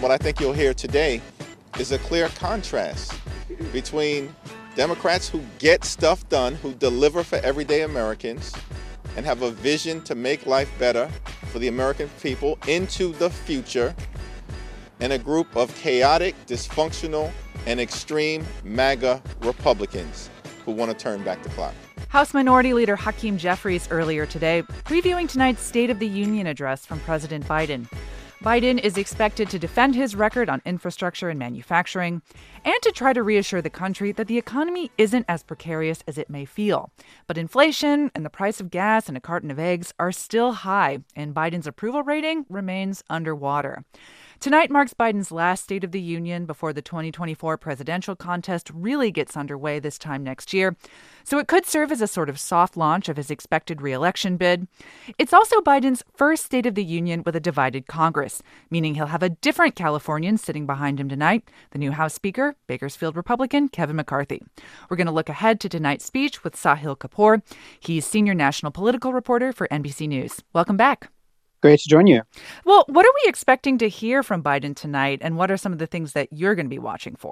what I think you'll hear today is a clear contrast between Democrats who get stuff done, who deliver for everyday Americans, and have a vision to make life better for the American people into the future, and a group of chaotic, dysfunctional, and extreme MAGA Republicans who want to turn back the clock. House Minority Leader Hakeem Jeffries earlier today previewing tonight's State of the Union address from President Biden. Biden is expected to defend his record on infrastructure and manufacturing and to try to reassure the country that the economy isn't as precarious as it may feel. But inflation and the price of gas and a carton of eggs are still high, and Biden's approval rating remains underwater. Tonight marks Biden's last State of the Union before the 2024 presidential contest really gets underway this time next year. So it could serve as a sort of soft launch of his expected re-election bid. It's also Biden's first State of the Union with a divided Congress, meaning he'll have a different Californian sitting behind him tonight, the new House Speaker, Bakersfield Republican Kevin McCarthy. We're going to look ahead to tonight's speech with Sahil Kapoor. He's senior national political reporter for NBC News. Welcome back. Great to join you. Well, what are we expecting to hear from Biden tonight, and what are some of the things that you're going to be watching for?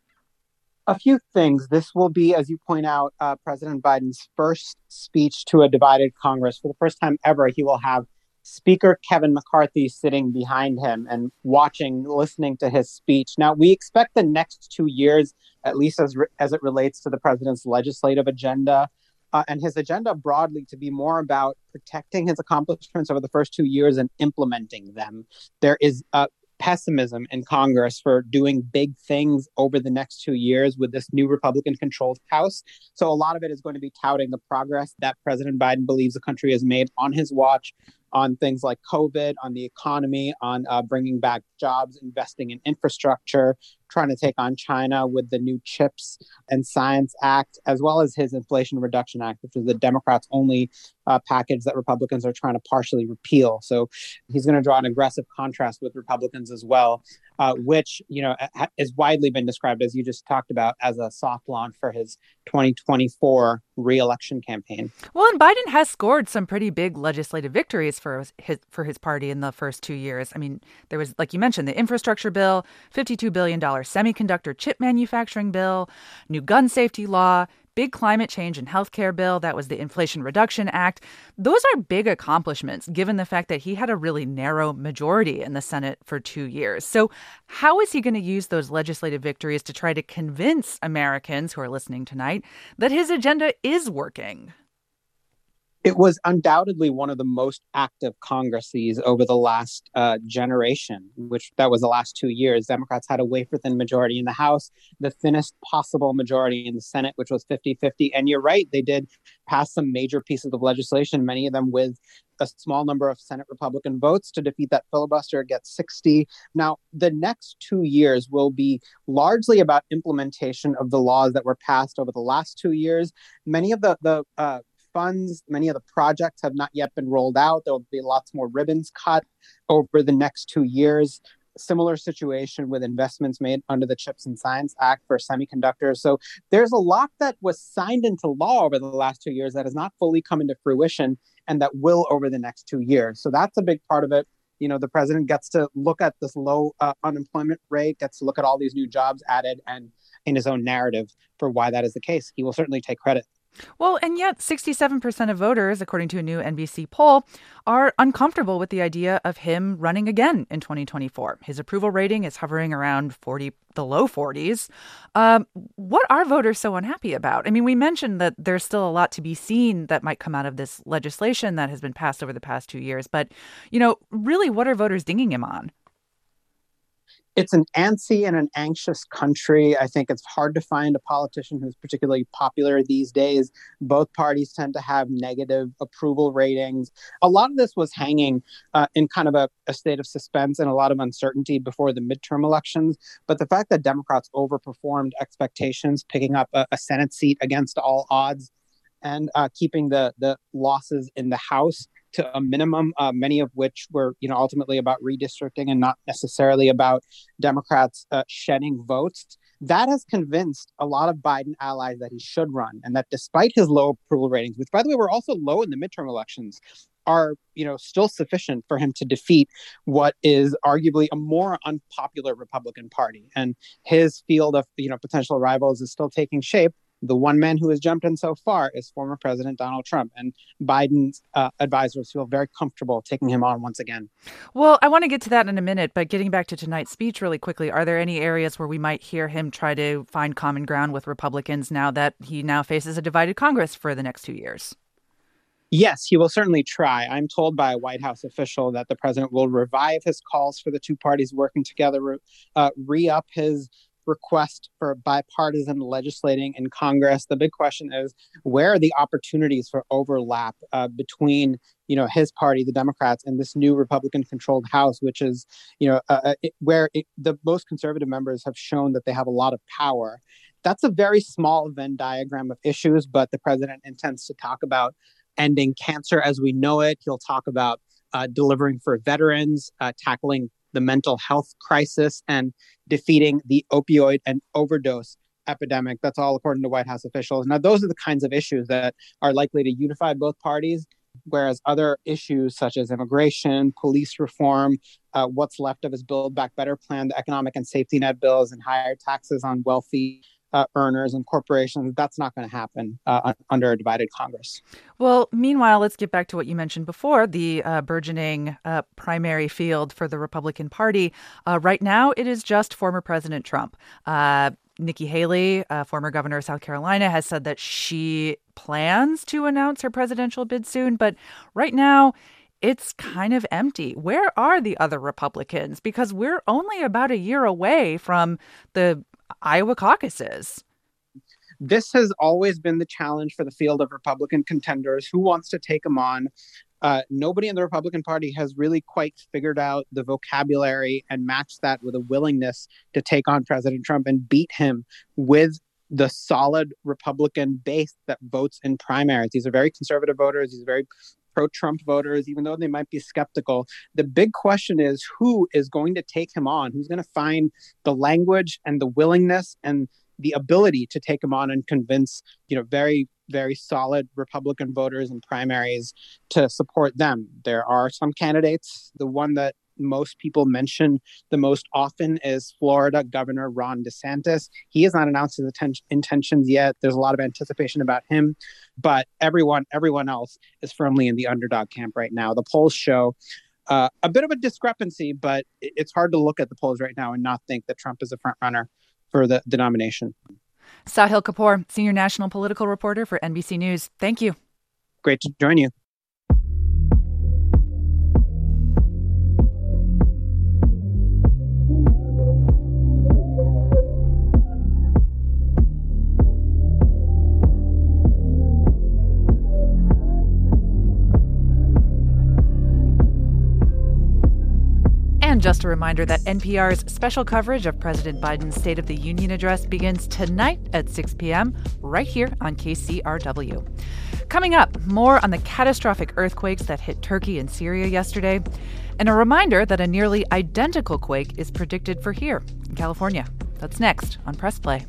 A few things. This will be, as you point out, President Biden's first speech to a divided Congress. For the first time ever, he will have Speaker Kevin McCarthy sitting behind him and listening to his speech. Now, we expect the next 2 years, at least as it relates to the president's legislative agenda, and his agenda broadly, to be more about protecting his accomplishments over the first 2 years and implementing them. There is pessimism in Congress for doing big things over the next 2 years with this new Republican-controlled House. So a lot of it is going to be touting the progress that President Biden believes the country has made on his watch, on things like COVID, on the economy, on bringing back jobs, investing in infrastructure, trying to take on China with the new CHIPS and Science Act, as well as his Inflation Reduction Act, which is the Democrats' only package that Republicans are trying to partially repeal. So he's going to draw an aggressive contrast with Republicans as well, which, has widely been described, as you just talked about, as a soft launch for his 2024 re-election campaign. Well, and Biden has scored some pretty big legislative victories for his party in the first 2 years. I mean, there was, like you mentioned, the infrastructure bill, $52 billion semiconductor chip manufacturing bill, new gun safety law, big climate change and healthcare bill. That was the Inflation Reduction Act. Those are big accomplishments, given the fact that he had a really narrow majority in the Senate for 2 years. So how is he going to use those legislative victories to try to convince Americans who are listening tonight that his agenda is working? It was undoubtedly one of the most active Congresses over the last generation, that was the last 2 years. Democrats had a wafer-thin majority in the House, the thinnest possible majority in the Senate, which was 50-50. And you're right, they did pass some major pieces of legislation, many of them with a small number of Senate Republican votes to defeat that filibuster, get 60. Now, the next 2 years will be largely about implementation of the laws that were passed over the last 2 years. Many of the funds, many of the projects have not yet been rolled out. There will be lots more ribbons cut over the next 2 years. Similar situation with investments made under the CHIPS and Science Act for semiconductors. So there's a lot that was signed into law over the last 2 years that has not fully come into fruition and that will over the next 2 years. So that's a big part of it. The president gets to look at this low unemployment rate, gets to look at all these new jobs added, and in his own narrative for why that is the case. He will certainly take credit. Well, and yet 67% of voters, according to a new NBC poll, are uncomfortable with the idea of him running again in 2024. His approval rating is hovering around the low 40s. What are voters so unhappy about? I mean, we mentioned that there's still a lot to be seen that might come out of this legislation that has been passed over the past 2 years. But, really, what are voters dinging him on? It's an antsy and an anxious country. I think it's hard to find a politician who's particularly popular these days. Both parties tend to have negative approval ratings. A lot of this was hanging in kind of a state of suspense and a lot of uncertainty before the midterm elections. But the fact that Democrats overperformed expectations, picking up a Senate seat against all odds, and keeping the losses in the House to a minimum, many of which were, ultimately about redistricting and not necessarily about Democrats shedding votes. That has convinced a lot of Biden allies that he should run, and that despite his low approval ratings, which, by the way, were also low in the midterm elections, are, still sufficient for him to defeat what is arguably a more unpopular Republican Party. And his field of, potential rivals is still taking shape. The one man who has jumped in so far is former President Donald Trump, and Biden's advisors feel very comfortable taking him on once again. Well, I want to get to that in a minute, but getting back to tonight's speech really quickly, are there any areas where we might hear him try to find common ground with Republicans now that he now faces a divided Congress for the next 2 years? Yes, he will certainly try. I'm told by a White House official that the president will revive his calls for the two parties working together, re-up his request for bipartisan legislating in Congress. The big question is, where are the opportunities for overlap between, his party, the Democrats, and this new Republican-controlled House, which is, where the most conservative members have shown that they have a lot of power. That's a very small Venn diagram of issues, but the president intends to talk about ending cancer as we know it. He'll talk about delivering for veterans, tackling the mental health crisis, and defeating the opioid and overdose epidemic. That's all according to White House officials. Now, those are the kinds of issues that are likely to unify both parties, whereas other issues such as immigration, police reform, what's left of his Build Back Better plan, the economic and safety net bills, and higher taxes on wealthy earners and corporations, that's not going to happen under a divided Congress. Well, meanwhile, let's get back to what you mentioned before, the burgeoning primary field for the Republican Party. Right now, it is just former President Trump. Nikki Haley, former governor of South Carolina, has said that she plans to announce her presidential bid soon. But right now, it's kind of empty. Where are the other Republicans? Because we're only about a year away from the Iowa caucuses. This has always been the challenge for the field of Republican contenders. Who wants to take them on? Nobody in the Republican Party has really quite figured out the vocabulary and matched that with a willingness to take on President Trump and beat him with the solid Republican base that votes in primaries. These are very conservative voters. These are very pro-Trump voters, even though they might be skeptical. The big question is, who is going to take him on? Who's going to find the language and the willingness and the ability to take him on and convince, very, very solid Republican voters in primaries to support them? There are some candidates. The one that most people mention the most often is Florida Governor Ron DeSantis. He has not announced his intentions yet. There's a lot of anticipation about him, but everyone else is firmly in the underdog camp right now. The polls show a bit of a discrepancy, but it's hard to look at the polls right now and not think that Trump is a front runner for the nomination. Sahil Kapoor, senior national political reporter for NBC News. Thank you. Great to join you. And just a reminder that NPR's special coverage of President Biden's State of the Union address begins tonight at 6 p.m. right here on KCRW. Coming up, more on the catastrophic earthquakes that hit Turkey and Syria yesterday, and a reminder that a nearly identical quake is predicted for here in California. That's next on Press Play.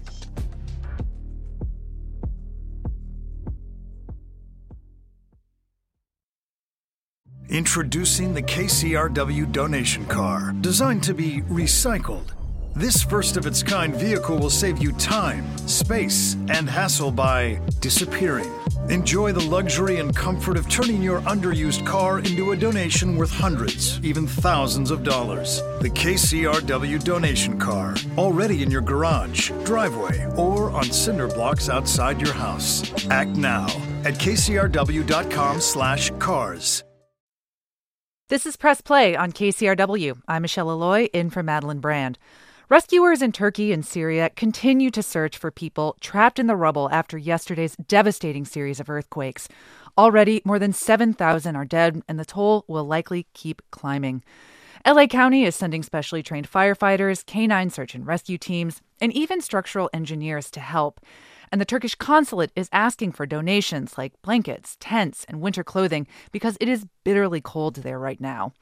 Introducing the KCRW donation car, designed to be recycled. This first-of-its-kind vehicle will save you time, space, and hassle by disappearing. Enjoy the luxury and comfort of turning your underused car into a donation worth hundreds, even thousands of dollars. The KCRW donation car, already in your garage, driveway, or on cinder blocks outside your house. Act now at kcrw.com/cars. This is Press Play on KCRW. I'm Michelle Alloy, in for Madeline Brand. Rescuers in Turkey and Syria continue to search for people trapped in the rubble after yesterday's devastating series of earthquakes. Already, more than 7,000 are dead, and the toll will likely keep climbing. LA County is sending specially trained firefighters, canine search and rescue teams, and even structural engineers to help. And the Turkish consulate is asking for donations like blankets, tents, and winter clothing because it is bitterly cold there right now.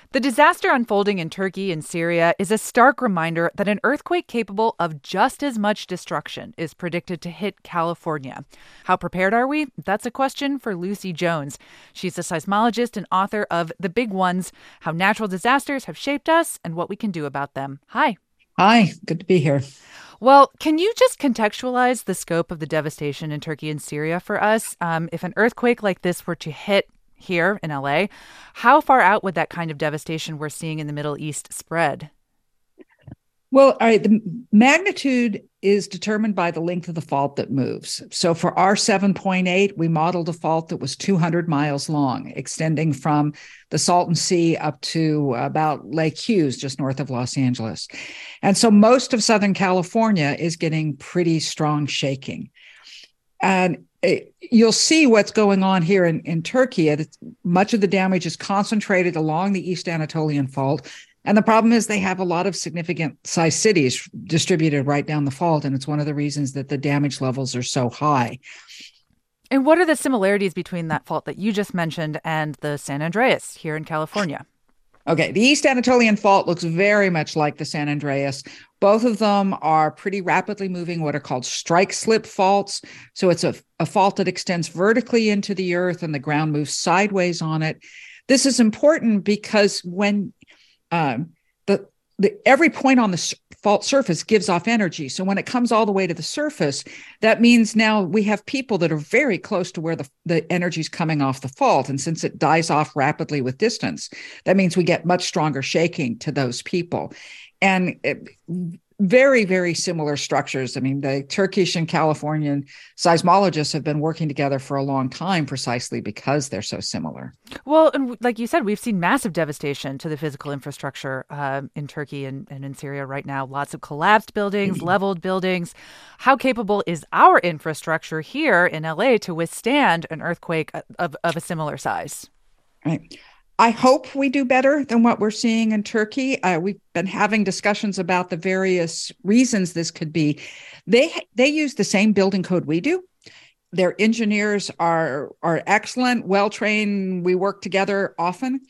The disaster unfolding in Turkey and Syria is a stark reminder that an earthquake capable of just as much destruction is predicted to hit California. How prepared are we? That's a question for Lucy Jones. She's a seismologist and author of The Big Ones: How Natural Disasters Have Shaped Us and What We Can Do About Them. Hi. Hi, good to be here. Well, can you just contextualize the scope of the devastation in Turkey and Syria for us? If an earthquake like this were to hit here in LA, how far out would that kind of devastation we're seeing in the Middle East spread? Well, all right, the magnitude is determined by the length of the fault that moves. So for our 7.8, we modeled a fault that was 200 miles long, extending from the Salton Sea up to about Lake Hughes, just north of Los Angeles. And so most of Southern California is getting pretty strong shaking. And you'll see what's going on here in Turkey. Much of the damage is concentrated along the East Anatolian Fault. And the problem is they have a lot of significant sized cities distributed right down the fault. And it's one of the reasons that the damage levels are so high. And what are the similarities between that fault that you just mentioned and the San Andreas here in California? Okay, the East Anatolian Fault looks very much like the San Andreas. Both of them are pretty rapidly moving, what are called strike slip faults. So it's a fault that extends vertically into the earth and the ground moves sideways on it. This is important because when every point on the fault surface gives off energy. So when it comes all the way to the surface, that means now we have people that are very close to where the energy is coming off the fault. And since it dies off rapidly with distance, that means we get much stronger shaking to those people. And very, very similar structures. I mean, the Turkish and Californian seismologists have been working together for a long time precisely because they're so similar. Well, and like you said, we've seen massive devastation to the physical infrastructure in Turkey and in Syria right now. Lots of collapsed buildings, leveled buildings. How capable is our infrastructure here in LA to withstand an earthquake of a similar size? Right. I hope we do better than what we're seeing in Turkey. We've been having discussions about the various reasons this could be. They use the same building code we do. Their engineers are excellent, well-trained. We work together often.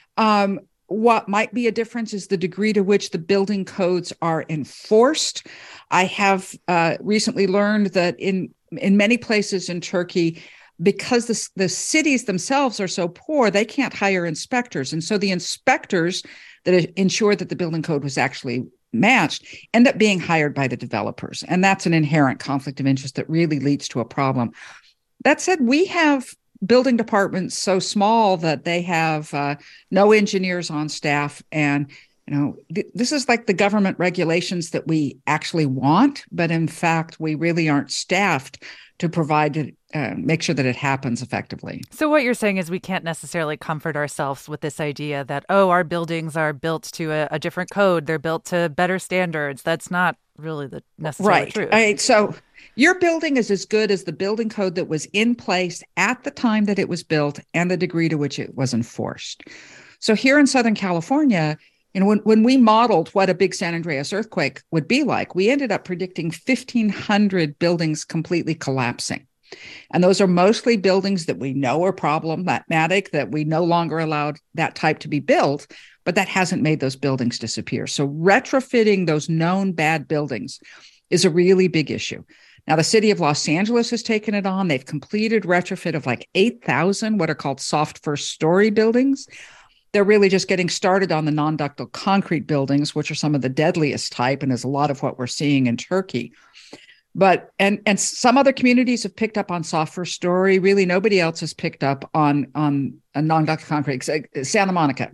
What might be a difference is the degree to which the building codes are enforced. I have recently learned that in many places in Turkey, because the cities themselves are so poor, they can't hire inspectors. And so the inspectors that ensure that the building code was actually matched end up being hired by the developers. And that's an inherent conflict of interest that really leads to a problem. That said, we have building departments so small that they have no engineers on staff. And this is like the government regulations that we actually want, but in fact, we really aren't staffed to provide it. Make sure that it happens effectively. So what you're saying is we can't necessarily comfort ourselves with this idea that, our buildings are built to a different code. They're built to better standards. That's not really the necessary truth. Right. So your building is as good as the building code that was in place at the time that it was built and the degree to which it was enforced. So here in Southern California, when we modeled what a big San Andreas earthquake would be like, we ended up predicting 1,500 buildings completely collapsing. And those are mostly buildings that we know are problematic, that we no longer allowed that type to be built, but that hasn't made those buildings disappear. So retrofitting those known bad buildings is a really big issue. Now, the city of Los Angeles has taken it on. They've completed retrofit of like 8,000 what are called soft first story buildings. They're really just getting started on the non-ductile concrete buildings, which are some of the deadliest type and is a lot of what we're seeing in Turkey. But and some other communities have picked up on soft first story. Really, nobody else has picked up on a non-ductile concrete. Santa Monica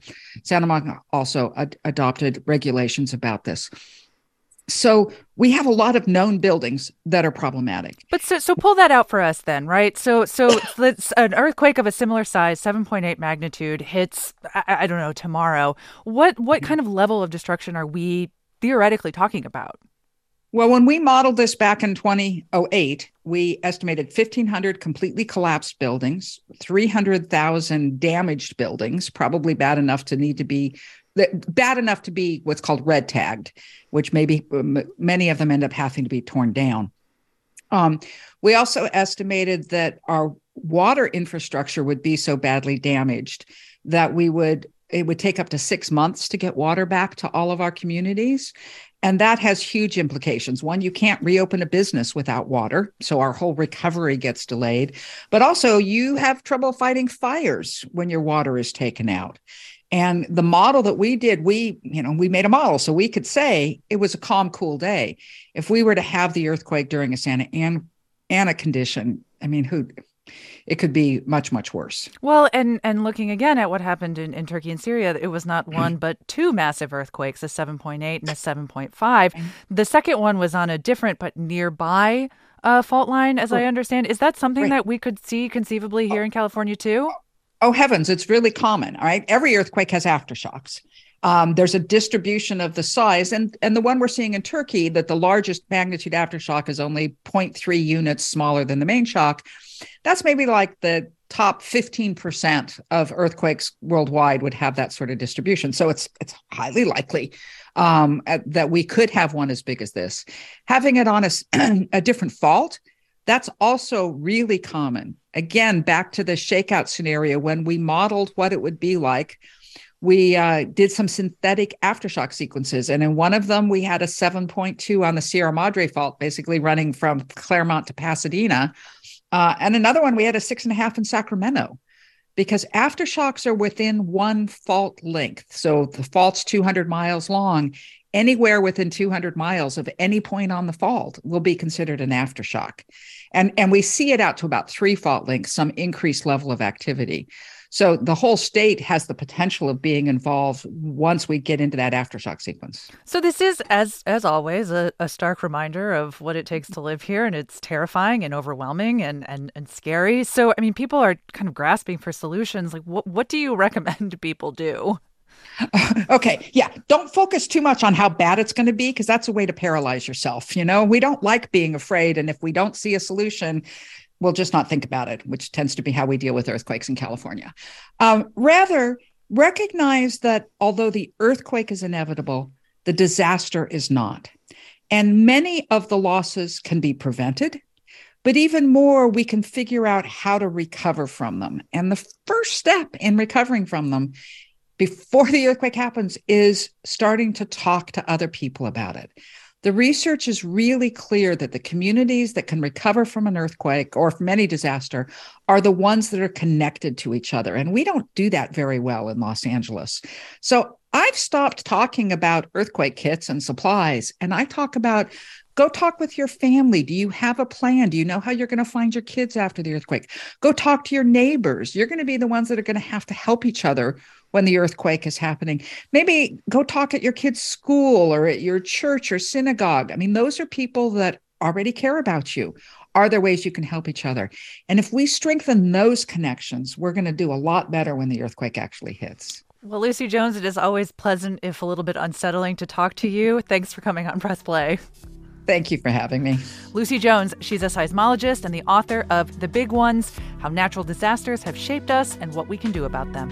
also adopted regulations about this. So we have a lot of known buildings that are problematic. But so pull that out for us then, right? So let's, an earthquake of a similar size, 7.8 magnitude, hits, I don't know, tomorrow. What kind of level of destruction are we theoretically talking about? Well, when we modeled this back in 2008, we estimated 1,500 completely collapsed buildings, 300,000 damaged buildings, probably bad enough to be what's called red tagged, which maybe many of them end up having to be torn down. We also estimated that our water infrastructure would be so badly damaged that we would it would take up to 6 months to get water back to all of our communities. And that has huge implications. One, you can't reopen a business without water, so our whole recovery gets delayed. But also, you have trouble fighting fires when your water is taken out. And the model that we did, we made a model so we could say it was a calm, cool day. If we were to have the earthquake during a Santa Ana condition, I mean, it could be much, much worse. Well, and looking again at what happened in Turkey and Syria, it was not one but two massive earthquakes, a 7.8 and a 7.5. The second one was on a different but nearby fault line, as I understand. Is that something that we could see conceivably here in California too? Oh, heavens, it's really common. All right. Every earthquake has aftershocks. There's a distribution of the size. And the one we're seeing in Turkey, that the largest magnitude aftershock is only 0.3 units smaller than the main shock. That's maybe like the top 15% of earthquakes worldwide would have that sort of distribution. So it's highly likely that we could have one as big as this. Having it on a different fault, that's also really common. Again, back to the shakeout scenario, when we modeled what it would be like, we did some synthetic aftershock sequences. And in one of them, we had a 7.2 on the Sierra Madre fault, basically running from Claremont to Pasadena. And another one, we had a 6.5 in Sacramento, because aftershocks are within one fault length. So the fault's 200 miles long. Anywhere within 200 miles of any point on the fault will be considered an aftershock. And we see it out to about 3 fault lengths, some increased level of activity. So the whole state has the potential of being involved once we get into that aftershock sequence. So this is, as always, a stark reminder of what it takes to live here. And it's terrifying and overwhelming and scary. So, I mean, people are kind of grasping for solutions. Like, what do you recommend people do? Okay. Yeah. Don't focus too much on how bad it's going to be, because that's a way to paralyze yourself. We don't like being afraid. And if we don't see a solution, we'll just not think about it, which tends to be how we deal with earthquakes in California. Rather, recognize that although the earthquake is inevitable, the disaster is not. And many of the losses can be prevented, but even more, we can figure out how to recover from them. And the first step in recovering from them before the earthquake happens is starting to talk to other people about it. The research is really clear that the communities that can recover from an earthquake or from any disaster are the ones that are connected to each other. And we don't do that very well in Los Angeles. So I've stopped talking about earthquake kits and supplies, and I talk about, go talk with your family. Do you have a plan? Do you know how you're going to find your kids after the earthquake? Go talk to your neighbors. You're going to be the ones that are going to help each other when the earthquake is happening. Maybe go talk at your kid's school or at your church or synagogue. I mean, those are people that already care about you. Are there ways you can help each other? And if we strengthen those connections, we're going to do a lot better when the earthquake actually hits. Well, Lucy Jones, it is always pleasant, if a little bit unsettling, to talk to you. Thanks for coming on Press Play. Thank you for having me. Lucy Jones, she's a seismologist and the author of The Big Ones: How Natural Disasters Have Shaped Us and What We Can Do About Them.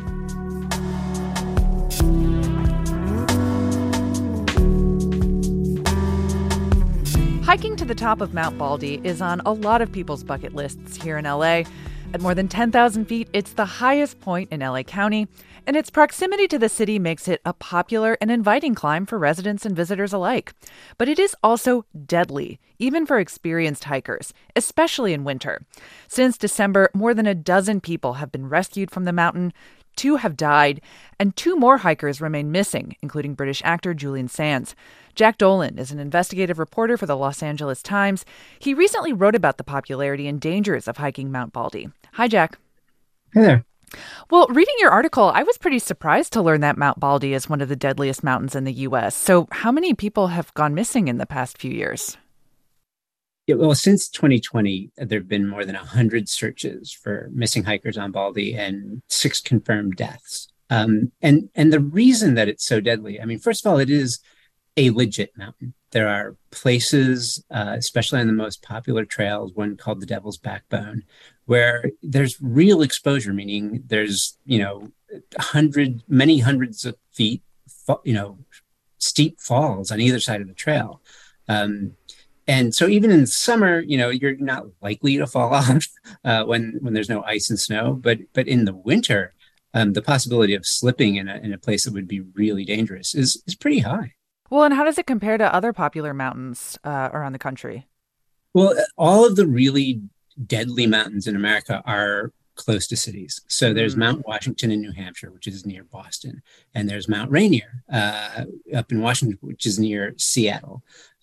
Hiking to the top of Mount Baldy is on a lot of people's bucket lists here in LA. At more than 10,000 feet, it's the highest point in LA County, and its proximity to the city makes it a popular and inviting climb for residents and visitors alike. But it is also deadly, even for experienced hikers, especially in winter. Since December, more than a dozen people have been rescued from the mountain. 2 have died, and 2 more hikers remain missing, including British actor Julian Sands. Jack Dolan is an investigative reporter for the Los Angeles Times. He recently wrote about the popularity and dangers of hiking Mount Baldy. Hi, Jack. Hey there. Well, reading your article, I was pretty surprised to learn that Mount Baldy is one of the deadliest mountains in the U.S. So how many people have gone missing in the past few years? Yeah, well, since 2020, there have been more than 100 searches for missing hikers on Baldy and 6 confirmed deaths. And the reason that it's so deadly, I mean, first of all, it is a legit mountain. There are places, especially on the most popular trails, one called the Devil's Backbone, where there's real exposure, meaning there's, many hundreds of feet, steep falls on either side of the trail. And so even in summer, you're not likely to fall off when there's no ice and snow. But in the winter, the possibility of slipping in a place that would be really dangerous is pretty high. Well, and how does it compare to other popular mountains around the country? Well, all of the really deadly mountains in America are close to cities. So there's Mount Washington in New Hampshire, which is near Boston, and there's Mount Rainier up in Washington, which is near Seattle,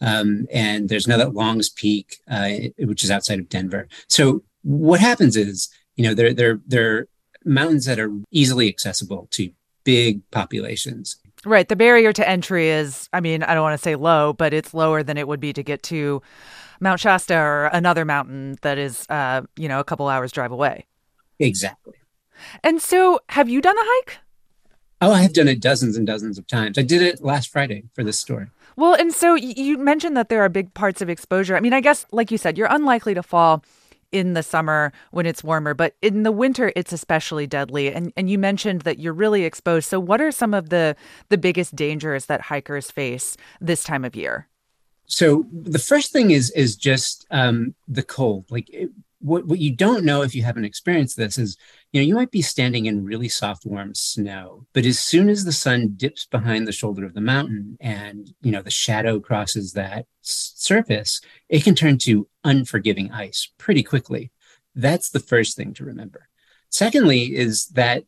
and there's another Longs Peak, which is outside of Denver. So what happens is, they're mountains that are easily accessible to big populations. Right. The barrier to entry is, I don't want to say low, but it's lower than it would be to get to Mount Shasta or another mountain that is, a couple hours drive away. Exactly. And so have you done the hike? Oh, I have done it dozens and dozens of times. I did it last Friday for this story. Well, and so you mentioned that there are big parts of exposure. I guess, like you said, you're unlikely to fall in the summer when it's warmer, but in the winter, it's especially deadly. And you mentioned that you're really exposed. So what are some of the biggest dangers that hikers face this time of year? So the first thing is just the cold. What you don't know if you haven't experienced this is, you might be standing in really soft, warm snow, but as soon as the sun dips behind the shoulder of the mountain and, the shadow crosses that surface, it can turn to unforgiving ice pretty quickly. That's the first thing to remember. Secondly is that,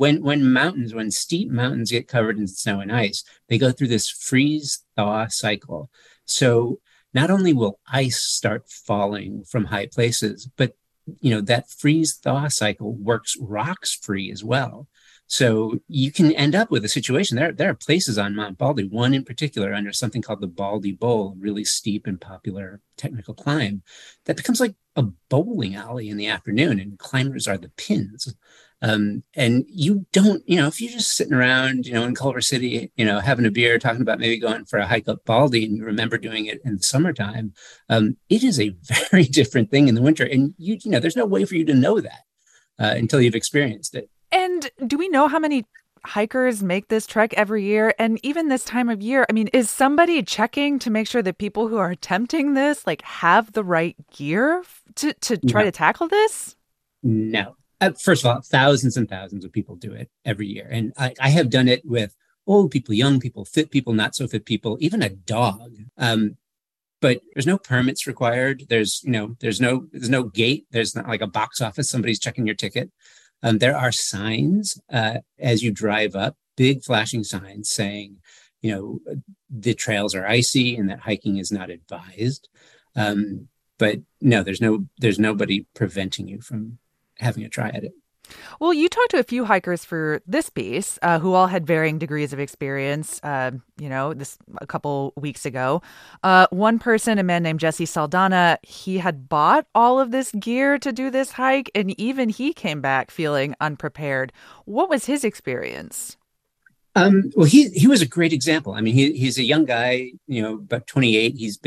when steep mountains get covered in snow and ice, they go through this freeze-thaw cycle. So not only will ice start falling from high places, but that freeze-thaw cycle works rocks free as well. So you can end up with a situation. There are places on Mount Baldy, one in particular under something called the Baldy Bowl, a really steep and popular technical climb, that becomes like a bowling alley in the afternoon, and climbers are the pins. And you don't, if you're just sitting around, in Culver City, having a beer, talking about maybe going for a hike up Baldy, and you remember doing it in the summertime, it is a very different thing in the winter. And there's no way for you to know that until you've experienced it. And do we know how many hikers make this trek every year? And even this time of year, is somebody checking to make sure that people who are attempting this have the right gear to try to tackle this? No. First of all, thousands and thousands of people do it every year. And I have done it with old people, young people, fit people, not so fit people, even a dog. But there's no permits required. There's no gate. There's not like a box office. Somebody's checking your ticket. There are signs as you drive up, big flashing signs saying, the trails are icy and that hiking is not advised. But no, there's nobody preventing you from having a try at it. Well, you talked to a few hikers for this piece who all had varying degrees of experience, this a couple weeks ago. One person, a man named Jesse Saldana, he had bought all of this gear to do this hike, and even he came back feeling unprepared. What was his experience? Well, he was a great example. He's a young guy, about 28. He's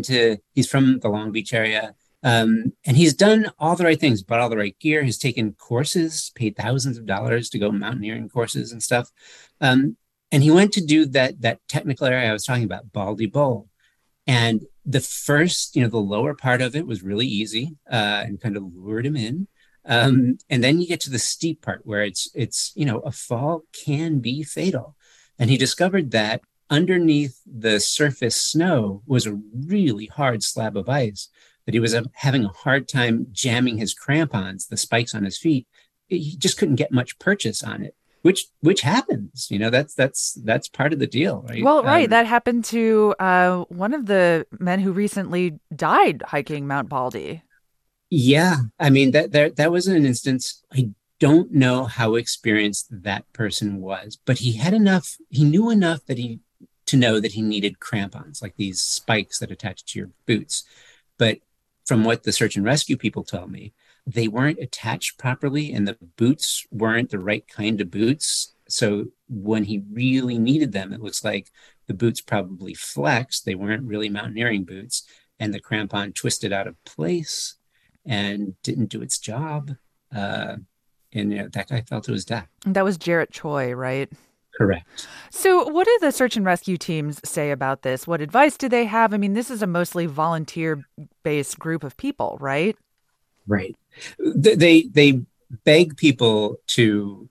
from the Long Beach area. And he's done all the right things, bought all the right gear, has taken courses, paid thousands of dollars to go mountaineering courses and stuff. And he went to do that technical area I was talking about, Baldy Bowl. And the first, the lower part of it was really easy and kind of lured him in. And then you get to the steep part where it's a fall can be fatal. And he discovered that underneath the surface snow was a really hard slab of ice, that he was having a hard time jamming his crampons, the spikes on his feet. He just couldn't get much purchase on it, which happens. That's part of the deal, right? Well, right. That happened to one of the men who recently died hiking Mount Baldy. Yeah. That was an instance. I don't know how experienced that person was, but he knew enough to know that he needed crampons, like these spikes that attach to your boots. But from what the search and rescue people tell me, they weren't attached properly and the boots weren't the right kind of boots. So when he really needed them, it looks like the boots probably flexed. They weren't really mountaineering boots, and the crampon twisted out of place and didn't do its job. And that guy fell to his death. That was Jarrett Choi, right? Correct. So what do the search and rescue teams say about this? What advice do they have? This is a mostly volunteer-based group of people, right? Right. They beg people to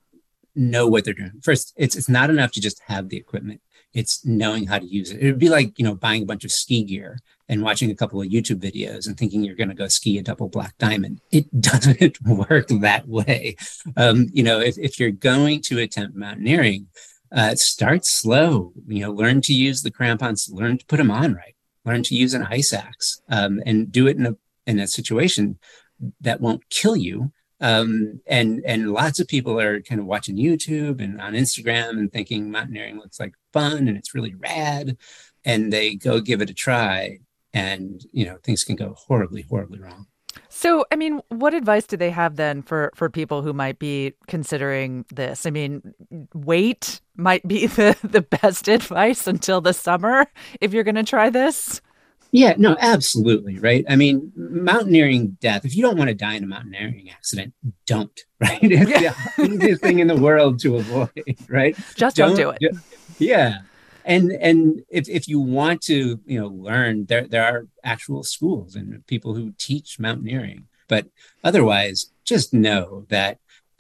know what they're doing. First, it's not enough to just have the equipment. It's knowing how to use it. It would be like, buying a bunch of ski gear and watching a couple of YouTube videos and thinking you're going to go ski a double black diamond. It doesn't work that way. If you're going to attempt mountaineering, start slow. Learn to use the crampons, learn to put them on right, learn to use an ice axe, and do it in a situation that won't kill you. And lots of people are kind of watching YouTube and on Instagram and thinking mountaineering looks like fun and it's really rad. And they go give it a try and, things can go horribly, horribly wrong. So, what advice do they have then for people who might be considering this? Wait might be the best advice until the summer if you're going to try this. Yeah, no, absolutely. Right. Mountaineering death, if you don't want to die in a mountaineering accident, don't, right? It's the easiest thing in the world to avoid, right? Just don't do it. Yeah. And if you want to, learn, there are actual schools and people who teach mountaineering. But otherwise, just know that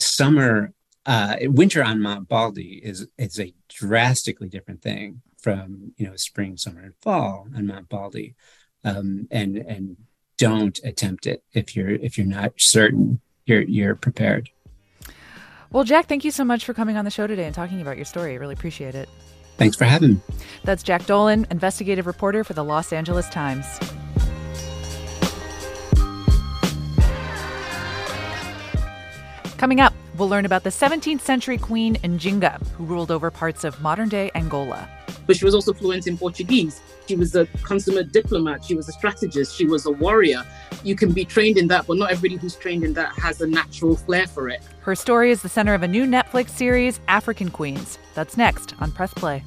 winter on Mount Baldy is a drastically different thing from spring, summer, and fall on Mount Baldy, and don't attempt it if you're not certain you're prepared. Well, Jack, thank you so much for coming on the show today and talking about your story. I really appreciate it. Thanks for having me. That's Jack Dolan, investigative reporter for the Los Angeles Times. Coming up, we'll learn about the 17th century Queen Njinga, who ruled over parts of modern-day Angola. But she was also fluent in Portuguese. She was a consummate diplomat. She was a strategist. She was a warrior. You can be trained in that, but not everybody who's trained in that has a natural flair for it. Her story is the center of a new Netflix series, African Queens. That's next on Press Play.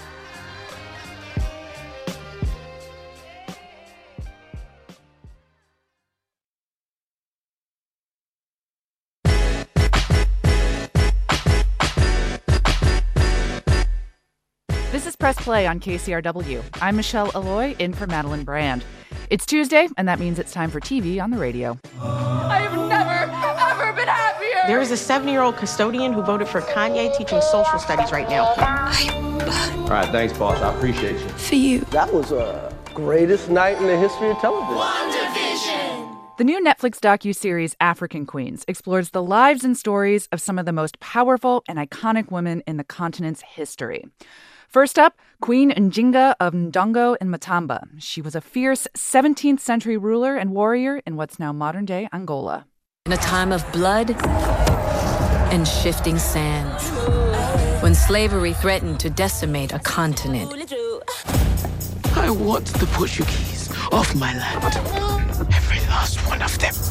This is Press Play on KCRW. I'm Michelle Alloy, in for Madeline Brand. It's Tuesday, and that means it's time for TV on the radio. I have never, ever been happier! There is a 70-year-old custodian who voted for Kanye teaching social studies right now. All right, thanks, boss. I appreciate you. For you. That was the greatest night in the history of television. WandaVision! The new Netflix docuseries African Queens explores the lives and stories of some of the most powerful and iconic women in the continent's history. First up, Queen Njinga of Ndongo and Matamba. She was a fierce 17th century ruler and warrior in what's now modern-day Angola. In a time of blood and shifting sands, when slavery threatened to decimate a continent. I want the Portuguese off my land. Every last one of them.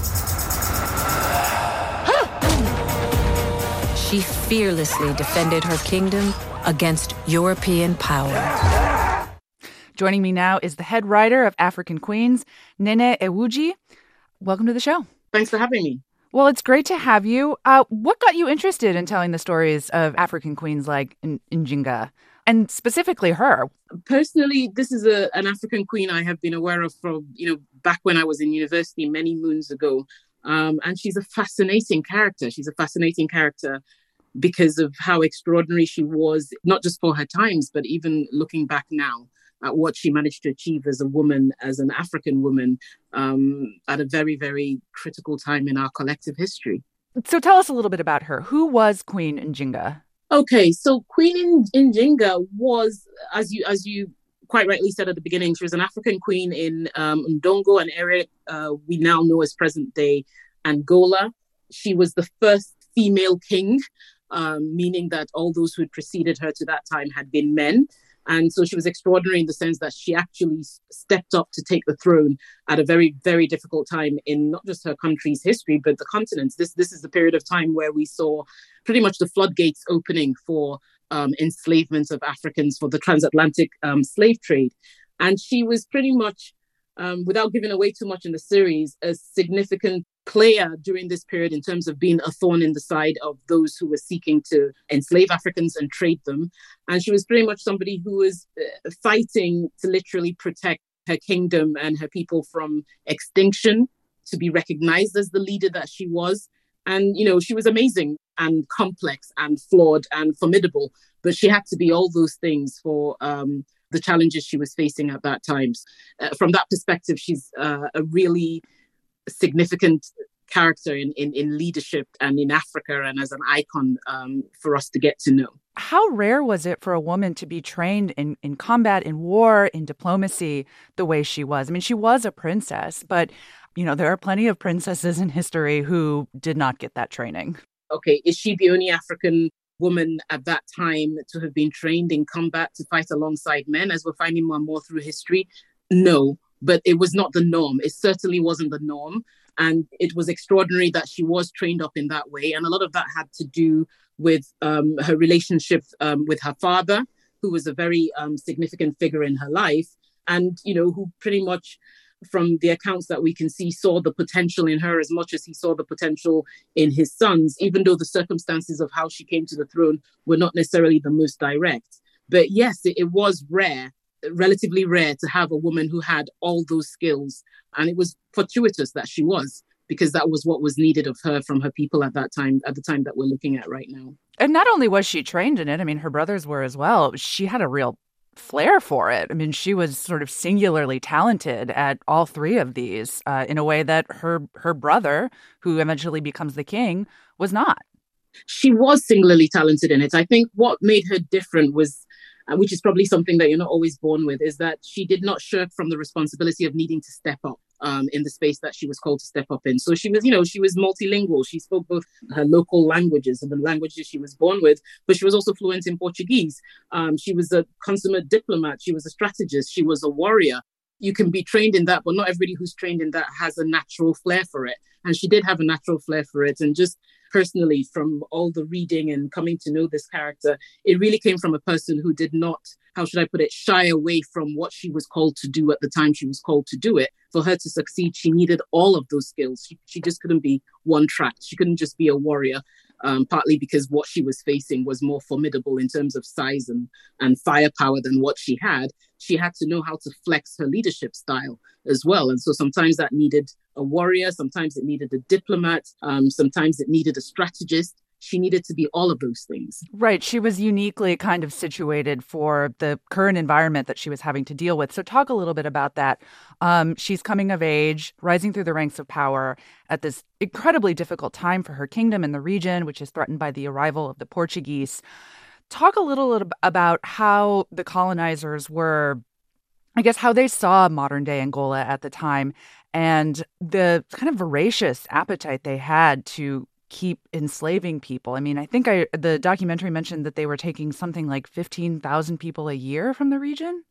She fearlessly defended her kingdom against European power. Joining me now is the head writer of African Queens, Nene Ewuji. Welcome to the show. Thanks for having me. Well, it's great to have you. What got you interested in telling the stories of African queens like Njinga, and specifically her? Personally, this is an African queen I have been aware of from, back when I was in university many moons ago. And she's a fascinating character. She's a fascinating character because of how extraordinary she was, not just for her times, but even looking back now at what she managed to achieve as a woman, as an African woman, at a very, very critical time in our collective history. So tell us a little bit about her. Who was Queen Njinga? Okay, so Queen Njinga was, as you quite rightly said at the beginning, she was an African queen in Ndongo, an area we now know as present-day Angola. She was the first female king, meaning that all those who had preceded her to that time had been men. And so she was extraordinary in the sense that she actually stepped up to take the throne at a very, very difficult time in not just her country's history, but the continent's. This is the period of time where we saw pretty much the floodgates opening for enslavement of Africans, for the transatlantic slave trade. And she was pretty much, without giving away too much in the series, a significant player during this period in terms of being a thorn in the side of those who were seeking to enslave Africans and trade them. And she was pretty much somebody who was fighting to literally protect her kingdom and her people from extinction, to be recognized as the leader that she was. And, she was amazing. and complex and flawed and formidable, but she had to be all those things for the challenges she was facing at that time. From that perspective, she's a really significant character in leadership and in Africa, and as an icon for us to get to know. How rare was it for a woman to be trained in combat, in war, in diplomacy the way she was? I mean, she was a princess, but, you know, there are plenty of princesses in history who did not get that training. Okay, is she the only African woman at that time to have been trained in combat to fight alongside men, as we're finding more and more through history? No, but it was not the norm. It certainly wasn't the norm. And it was extraordinary that she was trained up in that way. And a lot of that had to do with her relationship with her father, who was a very significant figure in her life, and, you know, who pretty much, from the accounts that we can see, saw the potential in her as much as he saw the potential in his sons, even though the circumstances of how she came to the throne were not necessarily the most direct. But yes, it was rare, relatively rare, to have a woman who had all those skills. And it was fortuitous that she was, because that was what was needed of her from her people at that time, at the time that we're looking at right now. And not only was she trained in it, I mean, her brothers were as well. She had a real flair for it. I mean, she was sort of singularly talented at all three of these in a way that her brother, who eventually becomes the king, was not. She was singularly talented in it. I think what made her different was, which is probably something that you're not always born with, is that she did not shirk from the responsibility of needing to step up in the space that she was called to step up in. So she was, you know, she was multilingual. She spoke both her local languages and the languages she was born with, but she was also fluent in Portuguese. She was a consummate diplomat. She was a strategist. She was a warrior. You can be trained in that, but not everybody who's trained in that has a natural flair for it. And she did have a natural flair for it. And just personally, from all the reading and coming to know this character, it really came from a person who did not, how should I put it, shy away from what she was called to do at the time she was called to do it. For her to succeed, she needed all of those skills. She just couldn't be one track. She couldn't just be a warrior, partly because what she was facing was more formidable in terms of size and firepower than what she had. She had to know how to flex her leadership style as well. And so sometimes that needed a warrior, sometimes it needed a diplomat, sometimes it needed a strategist. She needed to be all of those things. Right. She was uniquely kind of situated for the current environment that she was having to deal with. So talk a little bit about that. She's coming of age, rising through the ranks of power at this incredibly difficult time for her kingdom and the region, which is threatened by the arrival of the Portuguese. Talk a little about how the colonizers were, I guess, how they saw modern day Angola at the time and the kind of voracious appetite they had to keep enslaving people. I mean, I think the documentary mentioned that they were taking something like 15,000 people a year from the region.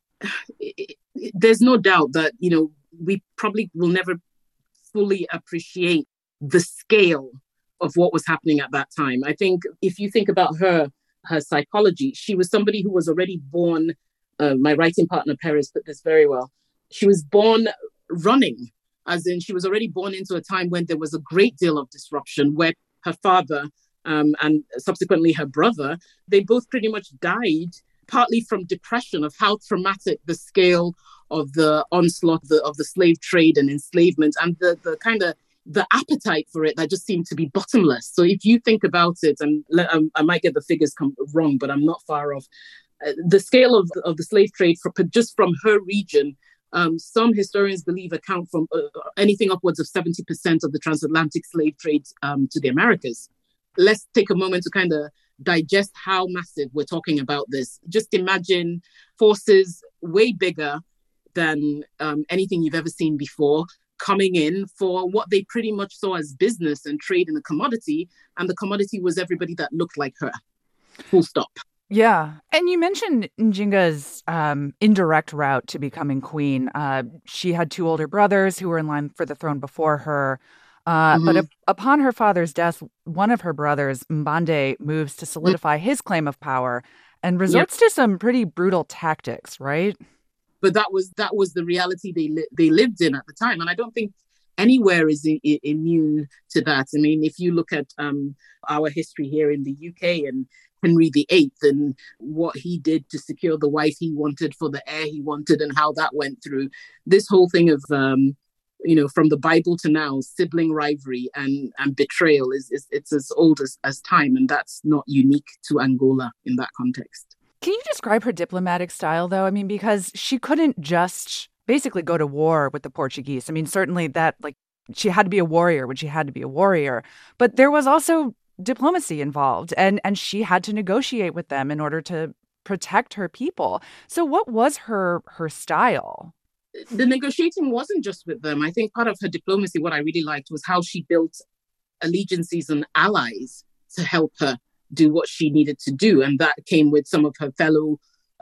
There's no doubt that, you know, we probably will never fully appreciate the scale of what was happening at that time. I think if you think about her psychology, she was somebody who was already born, my writing partner Perez put this very well, she was born running, as in she was already born into a time when there was a great deal of disruption, where her father and subsequently her brother, they both pretty much died, partly from depression of how traumatic the scale of the onslaught of the slave trade and enslavement and the kind of the appetite for it that just seemed to be bottomless. So if you think about it, and I might get the figures wrong, but I'm not far off, the scale of the slave trade just from her region, some historians believe account from anything upwards of 70% of the transatlantic slave trade to the Americas. Let's take a moment to kind of digest how massive we're talking about this. Just imagine forces way bigger than anything you've ever seen before coming in for what they pretty much saw as business and trade in a commodity. And the commodity was everybody that looked like her. Full stop. Yeah. And you mentioned Njinga's indirect route to becoming queen. She had two older brothers who were in line for the throne before her. But upon her father's death, one of her brothers, Mbande, moves to solidify his claim of power and resorts to some pretty brutal tactics, right? But that was the reality they lived in at the time. And I don't think anywhere is immune to that. I mean, if you look at our history here in the UK and Henry VIII and what he did to secure the wife he wanted for the heir he wanted and how that went through, this whole thing of from the Bible to now, sibling rivalry and betrayal it's as old as time. And that's not unique to Angola in that context. Can you describe her diplomatic style, though? I mean, because she couldn't just basically go to war with the Portuguese. I mean, certainly that, she had to be a warrior when she had to be a warrior. But there was also diplomacy involved, and she had to negotiate with them in order to protect her people. So what was her style? The negotiating wasn't just with them. I think part of her diplomacy, what I really liked, was how she built allegiances and allies to help her do what she needed to do. And that came with some of her fellow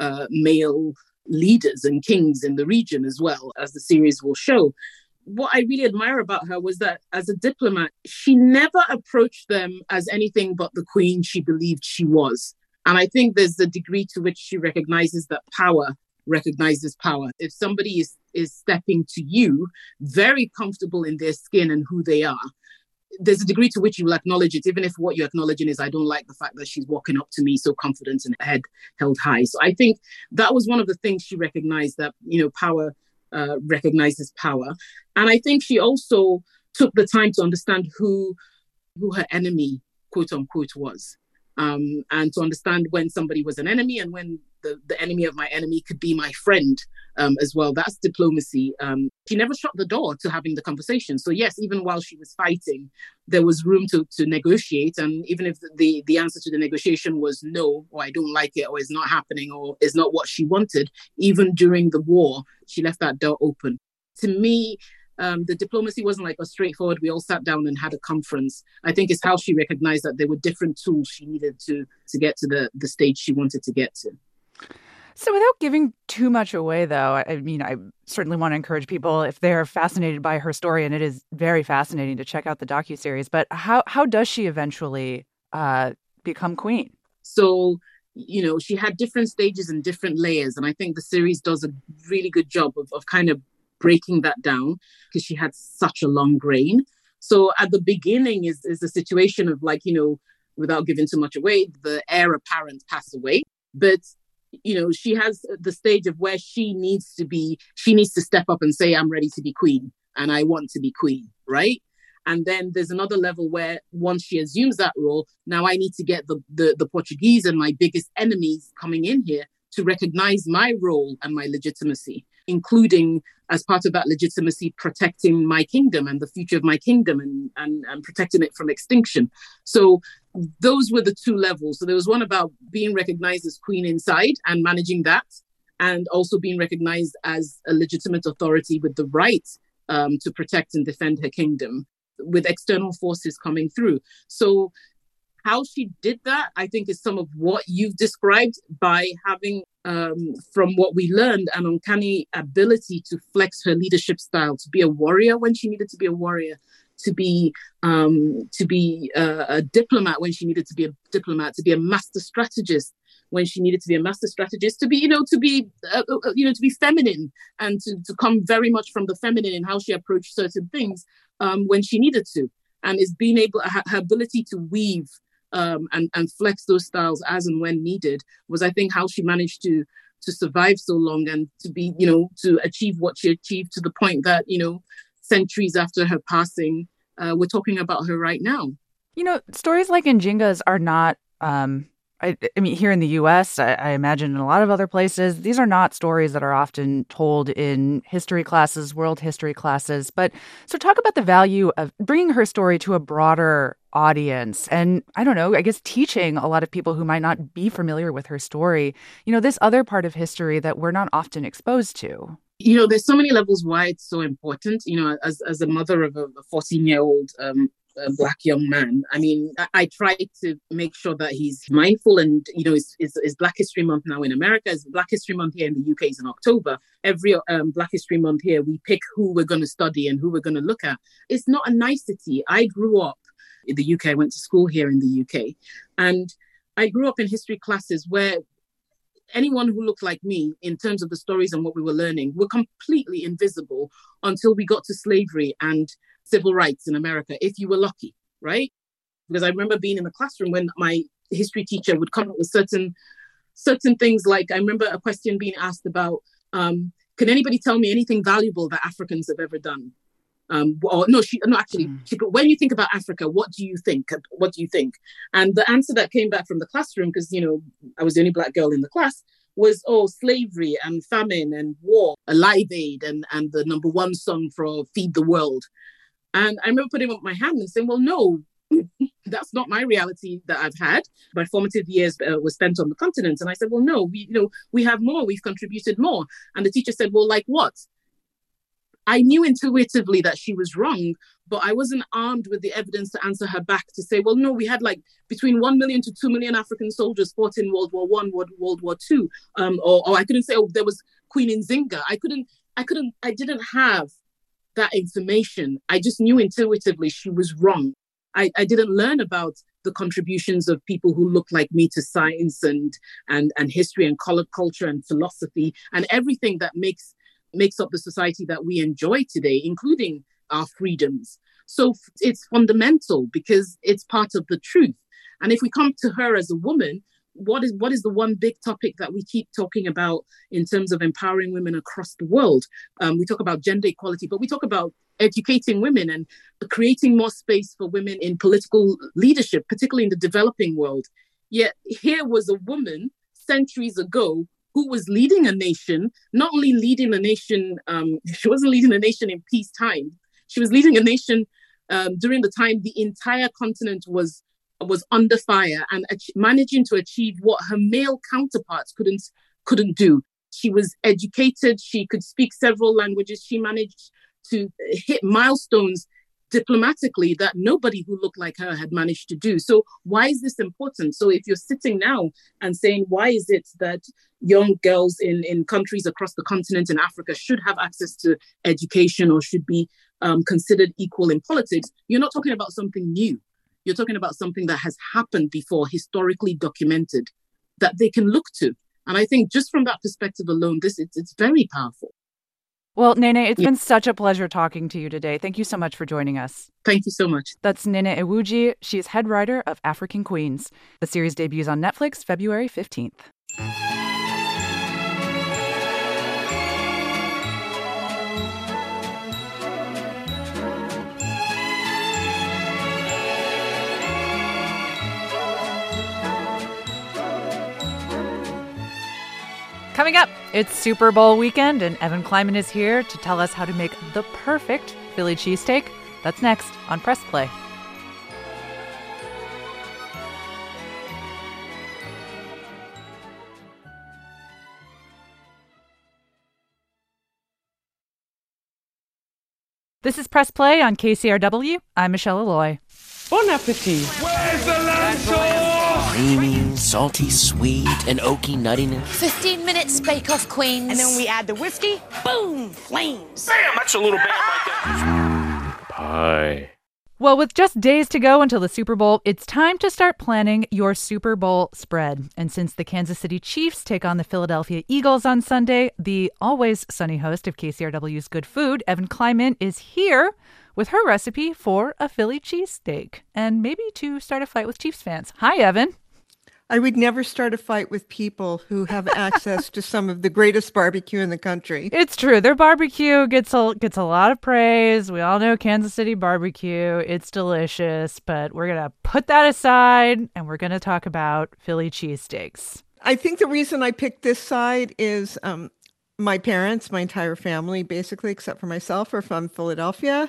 male leaders and kings in the region as well, as the series will show. What I really admire about her was that as a diplomat, she never approached them as anything but the queen she believed she was. And I think there's a degree to which she recognizes that power recognizes power. If somebody is stepping to you, very comfortable in their skin and who they are, there's a degree to which you will acknowledge it, even if what you're acknowledging is, I don't like the fact that she's walking up to me so confident and head held high. So I think that was one of the things she recognized, that, power recognizes power. And I think she also took the time to understand who her enemy, quote unquote, was. And to understand when somebody was an enemy and when the enemy of my enemy could be my friend as well. That's diplomacy. She never shut the door to having the conversation. So yes, even while she was fighting, there was room to negotiate. And even if the answer to the negotiation was no, or I don't like it, or it's not happening, or is not what she wanted, even during the war, she left that door open. To me, the diplomacy wasn't like a straightforward, we all sat down and had a conference. I think it's how she recognized that there were different tools she needed to get to the stage she wanted to get to. So without giving too much away, though, I mean, I certainly want to encourage people, if they're fascinated by her story, and it is very fascinating, to check out the docuseries. But how does she eventually become queen? So, she had different stages and different layers. And I think the series does a really good job of kind of breaking that down, because she had such a long reign. So at the beginning is a situation of without giving too much away, the heir apparent passed away. But she has the stage of where she needs to step up and say, I'm ready to be queen and I want to be queen, right? And then there's another level where once she assumes that role, now I need to get the Portuguese and my biggest enemies coming in here to recognize my role and my legitimacy, including, as part of that legitimacy, protecting my kingdom and the future of my kingdom and protecting it from extinction. So those were the two levels. So there was one about being recognized as queen inside and managing that, and also being recognized as a legitimate authority with the right to protect and defend her kingdom, with external forces coming through. So how she did that, I think, is some of what you've described, by having, from what we learned, an uncanny ability to flex her leadership style, to be a warrior when she needed to be a warrior, to be a diplomat when she needed to be a diplomat, to be a master strategist when she needed to be a master strategist, to be feminine, and to come very much from the feminine in how she approached certain things when she needed to, and is being able, her ability to weave and flex those styles as and when needed, was, I think, how she managed to survive so long and to be, to achieve what she achieved, to the point that, centuries after her passing, we're talking about her right now. Stories like Njinga's are not, I mean, here in the U.S., I imagine in a lot of other places, these are not stories that are often told in history classes, world history classes. But so talk about the value of bringing her story to a broader audience and, I don't know, I guess teaching a lot of people who might not be familiar with her story, this other part of history that we're not often exposed to. There's so many levels why it's so important. As a mother of a 14-year-old Black young man, I mean, I try to make sure that he's mindful. And, it's Black History Month now in America. It's Black History Month here in the UK is in October. Every Black History Month here, we pick who we're going to study and who we're going to look at. It's not a nicety. I grew up in the UK. I went to school here in the UK. And I grew up in history classes where anyone who looked like me, in terms of the stories and what we were learning, were completely invisible until we got to slavery and civil rights in America, if you were lucky, right? Because I remember being in the classroom when my history teacher would come up with certain things. Like, I remember a question being asked about, can anybody tell me anything valuable that Africans have ever done? Or no, actually, she put, when you think about Africa, what do you think? What do you think? And the answer that came back from the classroom, because, I was the only Black girl in the class, was, slavery and famine and war, a Live Aid and the number one song for Feed the World. And I remember putting up my hand and saying, well, no, that's not my reality that I've had. My formative years were spent on the continent. And I said, well, no, we have more, we've contributed more. And the teacher said, well, like what? I knew intuitively that she was wrong, but I wasn't armed with the evidence to answer her back to say, well, no, we had like between 1 million to 2 million African soldiers fought in World War I, World War II. Or I couldn't say, there was Queen Nzinga. I didn't have that information. I just knew intuitively she was wrong. I didn't learn about the contributions of people who look like me to science and history and culture and philosophy and everything that makes up the society that we enjoy today, including our freedoms. So it's fundamental because it's part of the truth. And if we come to her as a woman, what is the one big topic that we keep talking about in terms of empowering women across the world? We talk about gender equality, but we talk about educating women and creating more space for women in political leadership, particularly in the developing world. Yet here was a woman centuries ago who was leading a nation, not only leading a nation, she wasn't leading a nation in peacetime. She was leading a nation during the time the entire continent was under fire and managing to achieve what her male counterparts couldn't do. She was educated. She could speak several languages. She managed to hit milestones diplomatically that nobody who looked like her had managed to do. So why is this important? So if you're sitting now and saying, why is it that young girls in countries across the continent in Africa should have access to education or should be considered equal in politics, you're not talking about something new. You're talking about something that has happened before, historically documented, that they can look to. And I think just from that perspective alone, it's very powerful. Well, Nene, it's been such a pleasure talking to you today. Thank you so much for joining us. Thank you so much. That's Nene Iwuji. She's head writer of African Queens. The series debuts on Netflix February 15th. Coming up, it's Super Bowl weekend, and Evan Kleiman is here to tell us how to make the perfect Philly cheesesteak. That's next on Press Play. This is Press Play on KCRW. I'm Michelle Alloy. Bon appetit. Where's the lamb sauce? Creamy, salty, sweet, and oaky nuttiness. 15 minutes bake-off, Queens. And then we add the whiskey, boom, flames. Damn, that's a little bad right there. Pie. Well, with just days to go until the Super Bowl, it's time to start planning your Super Bowl spread. And since the Kansas City Chiefs take on the Philadelphia Eagles on Sunday, the always sunny host of KCRW's Good Food, Evan Kleiman, is here with her recipe for a Philly cheesesteak and maybe to start a fight with Chiefs fans. Hi, Evan. I would never start a fight with people who have access to some of the greatest barbecue in the country. It's true. Their barbecue gets a lot of praise. We all know Kansas City barbecue. It's delicious, but we're going to put that aside and we're going to talk about Philly cheesesteaks. I think the reason I picked this side is my parents, my entire family, basically, except for myself, are from Philadelphia.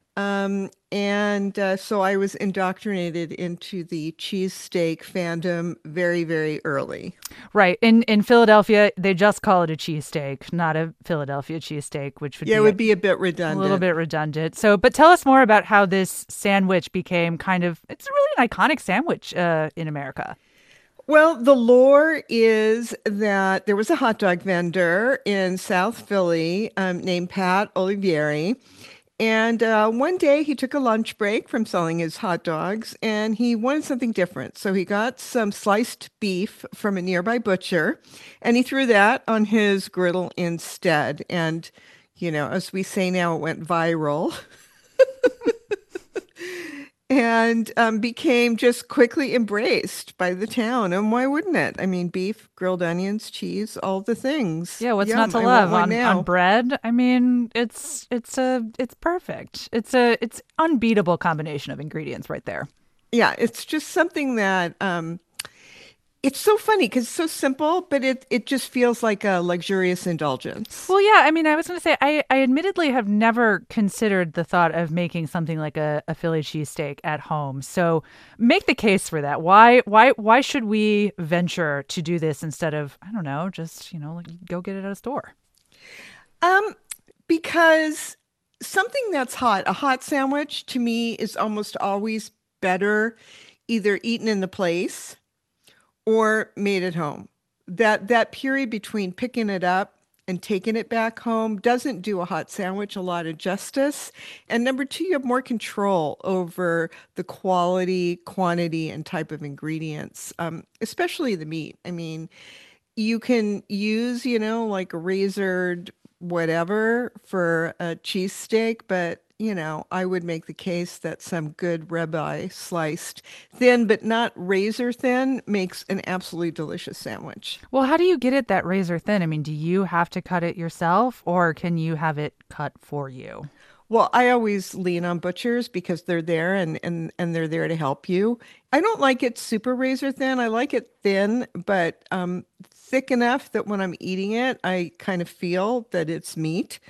So I was indoctrinated into the cheesesteak fandom very, very early. Right. In Philadelphia, they just call it a cheesesteak, not a Philadelphia cheesesteak, which would be a bit redundant. A little bit redundant. So, but tell us more about how this sandwich became it's really an iconic sandwich in America. Well, the lore is that there was a hot dog vendor in South Philly named Pat Olivieri. And one day he took a lunch break from selling his hot dogs and he wanted something different. So he got some sliced beef from a nearby butcher and he threw that on his griddle instead. And, as we say now, it went viral. and became just quickly embraced by the town. And why wouldn't it? I mean, beef, grilled onions, cheese, all the things. Yeah, what's Yum, not to I love want one on bread? I mean, it's perfect. It's unbeatable combination of ingredients right there. Yeah, it's just something that it's so funny because it's so simple, but it just feels like a luxurious indulgence. Well, yeah, I mean, I was going to say, I admittedly have never considered the thought of making something like a Philly cheesesteak at home. So make the case for that. Why should we venture to do this instead of, I don't know, just, like, go get it at a store? Because something that's hot, a hot sandwich to me is almost always better either eaten in the place or made at home. That period between picking it up and taking it back home doesn't do a hot sandwich a lot of justice. And number two, you have more control over the quality, quantity, and type of ingredients, especially the meat. I mean, you can use, like a razored whatever for a cheesesteak, but I would make the case that some good ribeye sliced thin, but not razor thin, makes an absolutely delicious sandwich. Well, how do you get it that razor thin? I mean, do you have to cut it yourself or can you have it cut for you? Well, I always lean on butchers because they're there and they're there to help you. I don't like it super razor thin. I like it thin, but thick enough that when I'm eating it, I kind of feel that it's meat.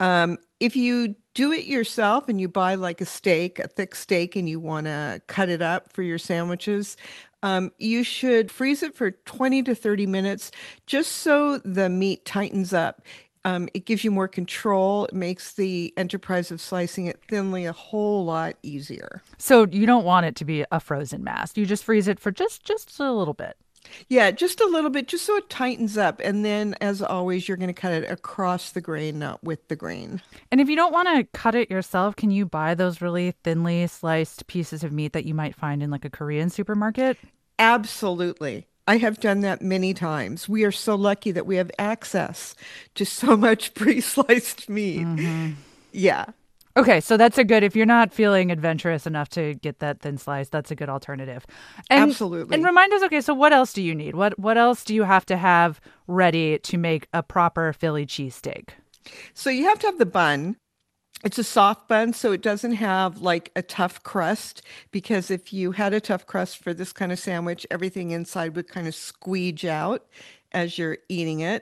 If you do it yourself and you buy like a thick steak, and you want to cut it up for your sandwiches, you should freeze it for 20 to 30 minutes just so the meat tightens up. It gives you more control. It makes the enterprise of slicing it thinly a whole lot easier. So you don't want it to be a frozen mass. You just freeze it for just a little bit. Yeah, just a little bit, just so it tightens up. And then, as always, you're going to cut it across the grain, not with the grain. And if you don't want to cut it yourself, can you buy those really thinly sliced pieces of meat that you might find in like a Korean supermarket? Absolutely. I have done that many times. We are so lucky that we have access to so much pre-sliced meat. Mm-hmm. Yeah. Okay, so that's if you're not feeling adventurous enough to get that thin slice, that's a good alternative. And, absolutely. And remind us, okay, so what else do you need? What else do you have to have ready to make a proper Philly cheesesteak? So you have to have the bun. It's a soft bun, so it doesn't have like a tough crust, because if you had a tough crust for this kind of sandwich, everything inside would kind of squeege out as you're eating it.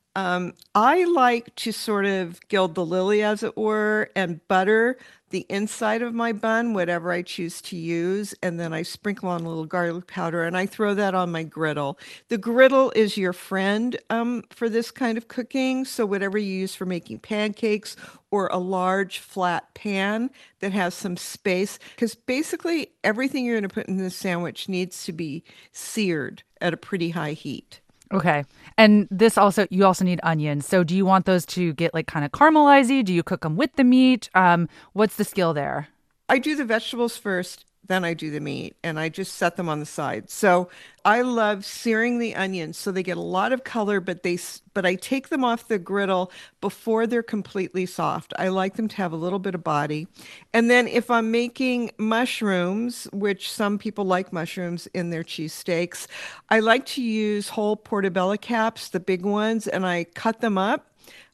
I like to sort of gild the lily, as it were, and butter the inside of my bun, whatever I choose to use. And then I sprinkle on a little garlic powder and I throw that on my griddle. The griddle is your friend for this kind of cooking. So whatever you use for making pancakes or a large flat pan that has some space, because basically everything you're going to put in this sandwich needs to be seared at a pretty high heat. Okay. And you also need onions. So do you want those to get like kind of caramelized? Do you cook them with the meat? What's the skill there? I do the vegetables first, then I do the meat, and I just set them on the side. So I love searing the onions so they get a lot of color, but I take them off the griddle before they're completely soft. I like them to have a little bit of body. And then if I'm making mushrooms, which some people like mushrooms in their cheesesteaks, I like to use whole portobello caps, the big ones, and I cut them up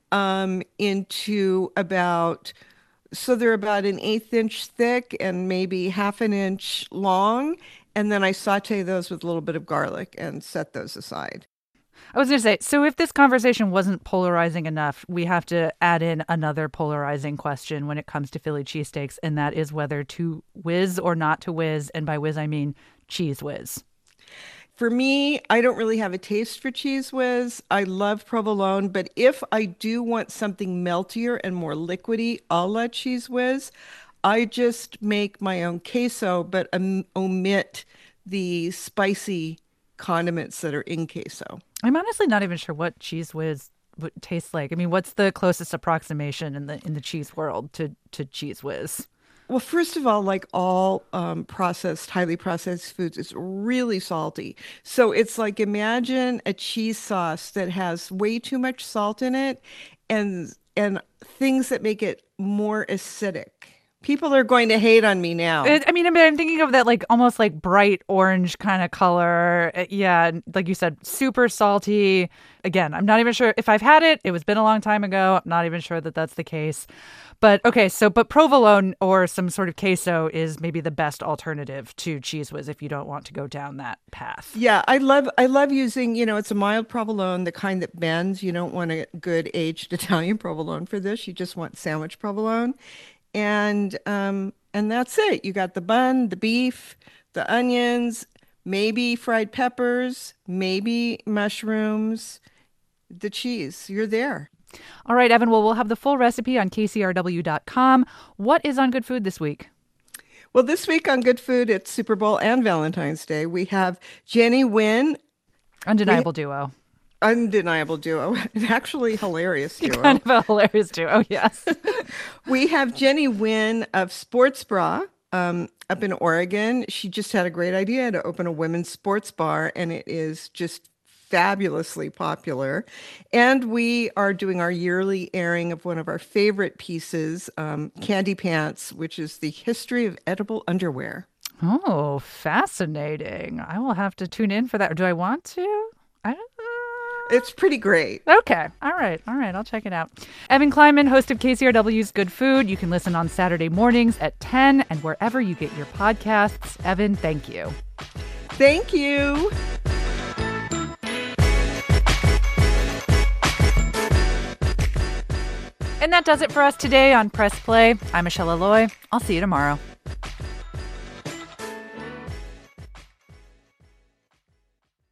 into so they're about an 1/8 inch thick and maybe 1/2 inch long. And then I saute those with a little bit of garlic and set those aside. I was going to say, so if this conversation wasn't polarizing enough, we have to add in another polarizing question when it comes to Philly cheesesteaks, and that is whether to whiz or not to whiz. And by whiz, I mean cheese whiz. For me, I don't really have a taste for Cheez Whiz. I love provolone, but if I do want something meltier and more liquidy, a la Cheez Whiz, I just make my own queso, but omit the spicy condiments that are in queso. I'm honestly not even sure what Cheez Whiz would taste like. I mean, what's the closest approximation in the cheese world to Cheez Whiz? Well, first of all, like all highly processed foods, it's really salty. So it's like, imagine a cheese sauce that has way too much salt in it and things that make it more acidic. People are going to hate on me now. I'm thinking of that like almost like bright orange kind of color. Yeah, like you said, super salty. Again, I'm not even sure if I've had it. It was been a long time ago. I'm not even sure that that's the case. But okay, but provolone or some sort of queso is maybe the best alternative to Cheese Whiz if you don't want to go down that path. Yeah, I love using, it's a mild provolone, the kind that bends. You don't want a good aged Italian provolone for this. You just want sandwich provolone. And that's it. You got the bun, the beef, the onions, maybe fried peppers, maybe mushrooms, the cheese. You're there. All right, Evan. Well, we'll have the full recipe on kcrw.com. What is on Good Food this week? Well, this week on Good Food, it's Super Bowl and Valentine's Day. We have Jenny Wynn. Undeniable duo. Actually hilarious duo. Kind of a hilarious duo, yes. We have Jenny Wynn of Sports Bra up in Oregon. She just had a great idea to open a women's sports bar, and it is just fabulously popular. And we are doing our yearly airing of one of our favorite pieces, Candy Pants, which is the history of edible underwear. Oh, fascinating. I will have to tune in for that. Or do I want to? I don't know. It's pretty great. Okay. All right. I'll check it out. Evan Kleinman, host of KCRW's Good Food. You can listen on Saturday mornings at 10 and wherever you get your podcasts. Evan, thank you. Thank you. And that does it for us today on Press Play. I'm Michelle Alloy. I'll see you tomorrow.